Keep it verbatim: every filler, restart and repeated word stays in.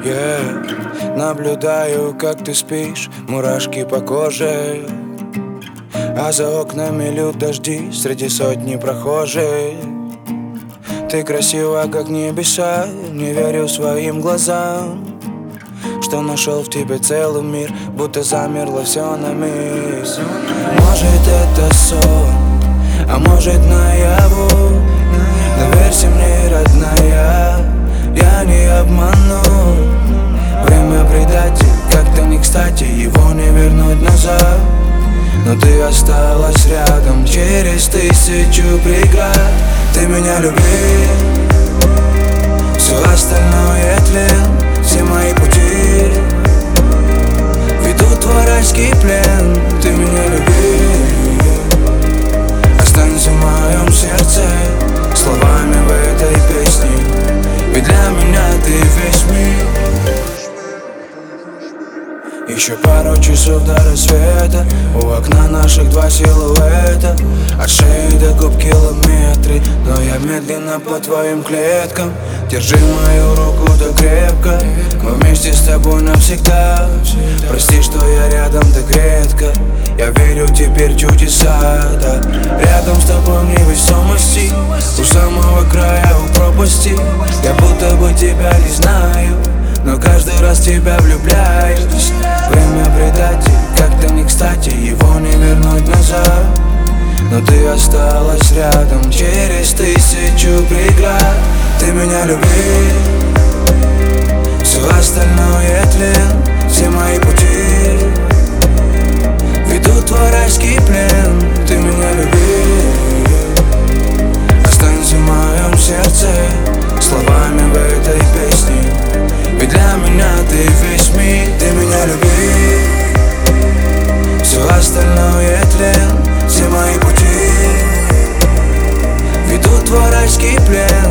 yeah. Наблюдаю, как ты спишь, мурашки по коже, а за окнами льют дожди среди сотни прохожих. Ты красива, как небеса, не верю своим глазам, что нашел в тебе целый мир, будто замерло все на миг. Может, это сон, а может, наяву. Доверься мне, родная, я не обману. Время предатель, как-то не кстати, его не вернуть назад. Но ты осталась рядом через тысячу преград. Ты меня люби, все остальное тлен. Все мои пути ведут в райский плен. Ты меня люби, останься в моем сердце словами в этой песне, ведь для меня ты весь мир. Еще пару часов до рассвета, у окна наших два силуэта, от шеи до губ километры, но я медленно по твоим клеткам. Держи мою руку да крепко, мы вместе с тобой навсегда. Прости, что я рядом так редко, я верю теперь в чудеса, да. Рядом с тобой в невесомости, у самого края, у пропасти. Я будто бы тебя не знаю, но каждый раз тебя влюбляюсь. Время предатель, как-то не кстати, его не вернуть назад. Но ты осталась рядом через тысячу преград. Ты меня люби, все остальное тлен. Все мои пути ведут в райский плен. Ты меня люби, останься в моем сердце словами в этой песне, ведь для меня ты весь мир. Ты меня люби, все остальное тлен. Все мои пути ведут в райский плен.